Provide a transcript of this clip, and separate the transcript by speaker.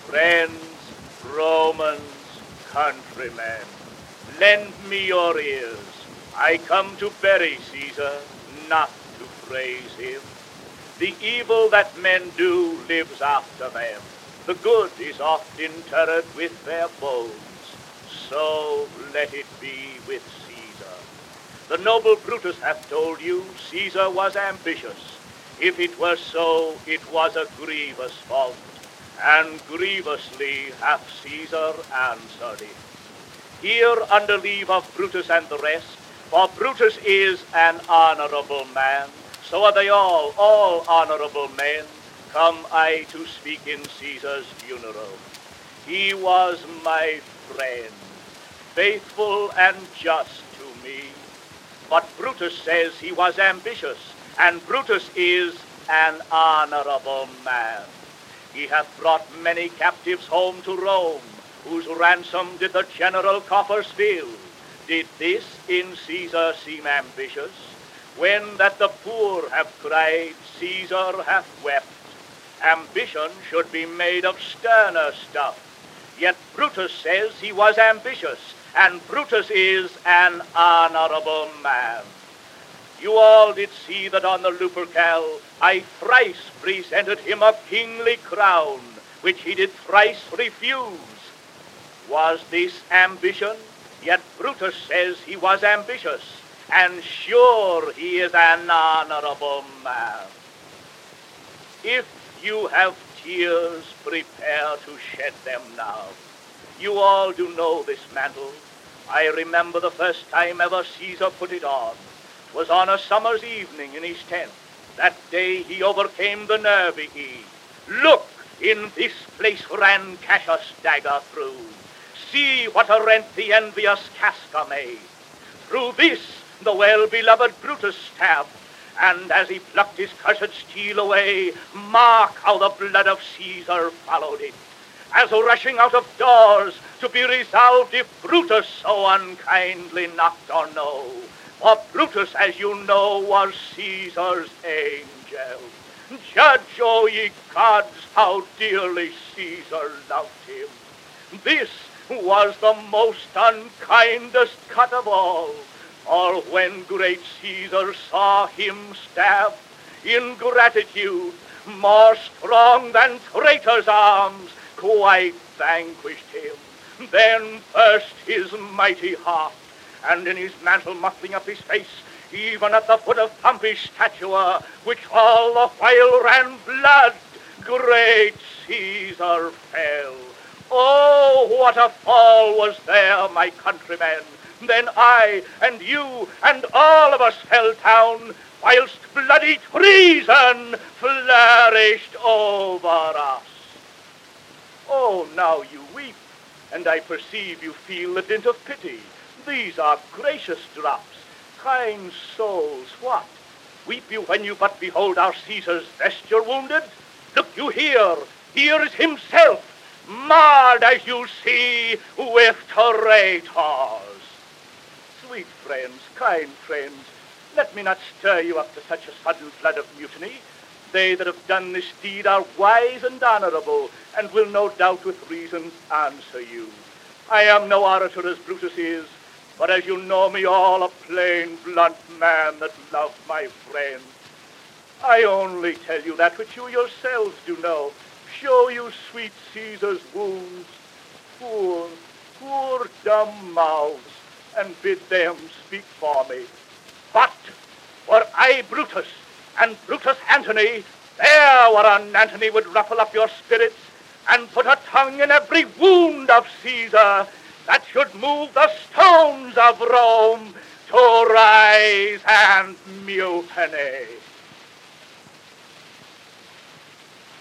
Speaker 1: Friends, Romans, countrymen, lend me your ears. I come to bury Caesar, not to praise him. The evil that men do lives after them. The good is oft interred with their bones. So let it be with Caesar. The noble Brutus hath told you Caesar was ambitious. If it were so, it was a grievous fault, and grievously hath Caesar answered it. Here under leave of Brutus and the rest, for Brutus is an honorable man, so are they all honorable men, come I to speak in Caesar's funeral. He was my friend, faithful and just to me. But Brutus says he was ambitious, and Brutus is an honorable man. He hath brought many captives home to Rome, whose ransom did the general coffers fill. Did this in Caesar seem ambitious? When that the poor have cried, Caesar hath wept. Ambition should be made of sterner stuff. Yet Brutus says he was ambitious, and Brutus is an honorable man. You all did see that on the Lupercal I thrice presented him a kingly crown, which he did thrice refuse. Was this ambition? Yet Brutus says he was ambitious, and sure he is an honorable man. If you have tears, prepare to shed them now. You all do know this mantle. I remember the first time ever Caesar put it on. 'Twas on a summer's evening in his tent. That day he overcame the Nervii. Look, in this place ran Cassius' dagger through. See what a rent the envious Casca made. Through this the well-beloved Brutus stabbed, and as he plucked his cursed steel away, mark how the blood of Caesar followed it, as rushing out of doors to be resolved if Brutus so unkindly knocked or no. For Brutus, as you know, was Caesar's angel. Judge, O ye gods, how dearly Caesar loved him. This was the most unkindest cut of all, for when great Caesar saw him stabbed, ingratitude, more strong than traitor's arms, quite vanquished him. Then burst his mighty heart, and in his mantle muffling up his face, even at the foot of Pompey's statue, which all the while ran blood, great Caesar fell. Oh, what a fall was there, my countrymen! Then I and you and all of us fell down, whilst bloody treason flourished over us. Oh, now you weep, and I perceive you feel the dint of pity. These are gracious drops. Kind souls, what? Weep you when you but behold our Caesar's vesture wounded? Look you here, here is himself, marred as you see with traitors. Sweet friends, kind friends, let me not stir you up to such a sudden flood of mutiny. They that have done this deed are wise and honorable, and will no doubt with reason answer you. I am no orator as Brutus is, but as you know me all, a plain, blunt man that loved my friend. I only tell you that which you yourselves do know, show you sweet Caesar's wounds, poor, poor dumb mouths, and bid them speak for me. But were I Brutus, and Brutus Antony, there were an Antony would ruffle up your spirits, and put a tongue in every wound of Caesar, that should move the stones of Rome to rise and mutiny.